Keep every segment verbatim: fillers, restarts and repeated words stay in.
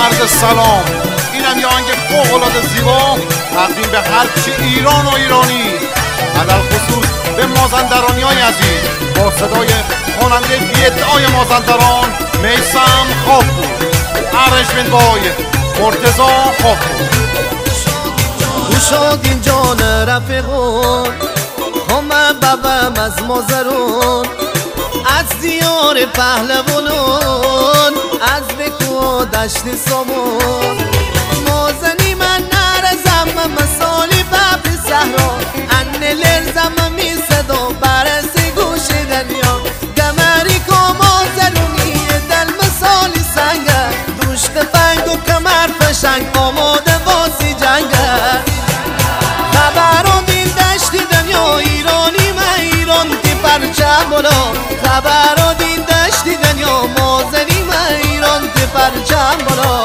عرض سلام. اینم یه آهنگ فوق‌العاده زیبا تقدیم به هر چی ایران و ایرانی، علل خصوص به مازندرانی‌های عزیز، با صدای خواننده بی‌ادعای مازندران میثم خاکپور، ارنجمنت بای مرتضی خاکپور. گوشادین جان رفیقون همه ببم از مازرون، از دیار پهلوانون، از بکو دشت سامون. مازنی من نرزم مثالی ببر صحرا، انه لرزم می صدا برسی گوش دنیا. گمری که مازرونی دل مثالی سنگه، دوشت فنگ و کمر فشنگ آماده واسی جنگه. خبران دین دشتی دنیا ایرانی من ایران دی پرچم بالا. خبران دین دشتی دنیا مازنی من ایران دی پرچم بالا.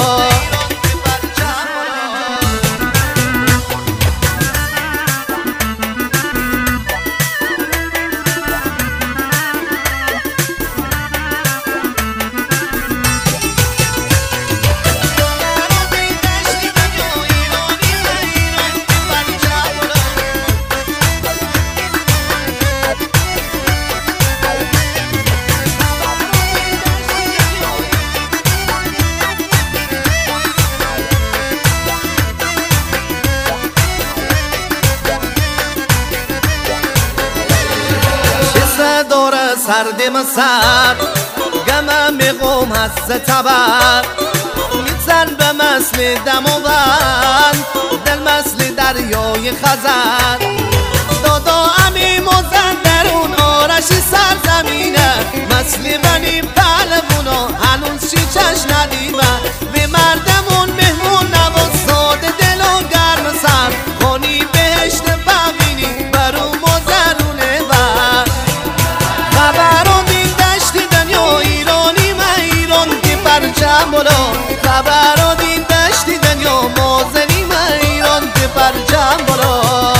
داره سرد مسر گمه میقوم هست تبر، میزن به مثل دماوند دل مثل دریای خزر. دادا امی مازندرون آرشی سرزمینه، مثل بنی پهلوونا هنوز چی چش ندیمه. به مردمون مهمون نواز ساده دل و گرم سر، خانی بهشت ببینی برو مازرونه بر. خبران دین دشتی دنیا ایرانی من ایران دی پرچم بالا. خبران دین دشتی دنیا مازنی من ایران دی پرچم بالا.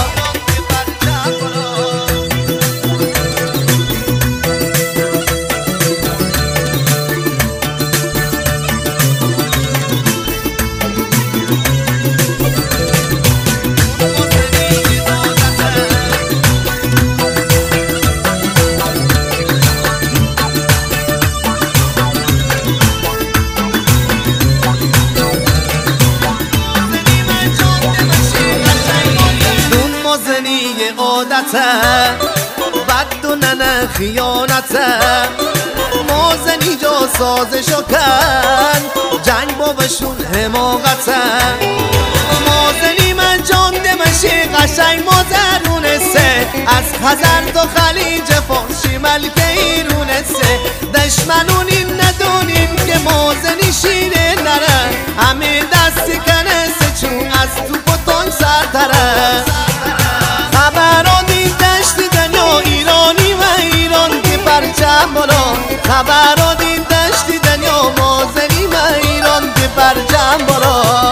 عادته بد و ننه خیانته، مازنی جا سازشو کن جنگ بابشون حماقته. مازنی من جان دمشی قشنگ مازرونه سه، از خزر تا خلیج فارسی ملک ایرونه سه. دشمنون این ندونین که مازنی شیره نره، همه دستی کنه سه چون از توپ و تانک سرتره. خبران دین دشتی دنیا ایرانی و ایران دی پرچم بالا. خبران دین دشتی دنیا مازنی و ایران دی پرچم بالا.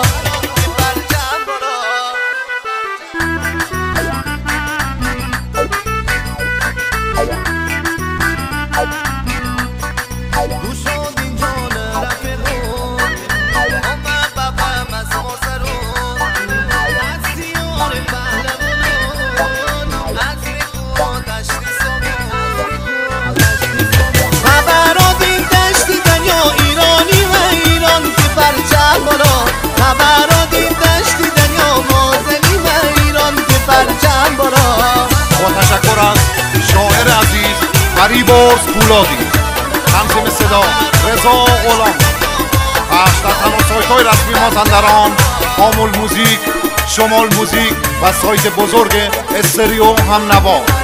گوشادین جان رفیقون همه ببم از مازرون، از دیار پهلوانون، از بکو دشت سامون. خبران دین دشتی دنیا ایرانی و ایران دی پرچم بالا. خبران دین دشتی دنیا مازنی و ایران دی پرچم بالا. با تشکر از شاعر عزیز فریبرز پولادی، تنظیم صدا رضا غلام، پخش در تمام سایت‌های رسمی مازندران، آمول موزیک، شمال موزیک و سایت بزرگ استریو هم نوا.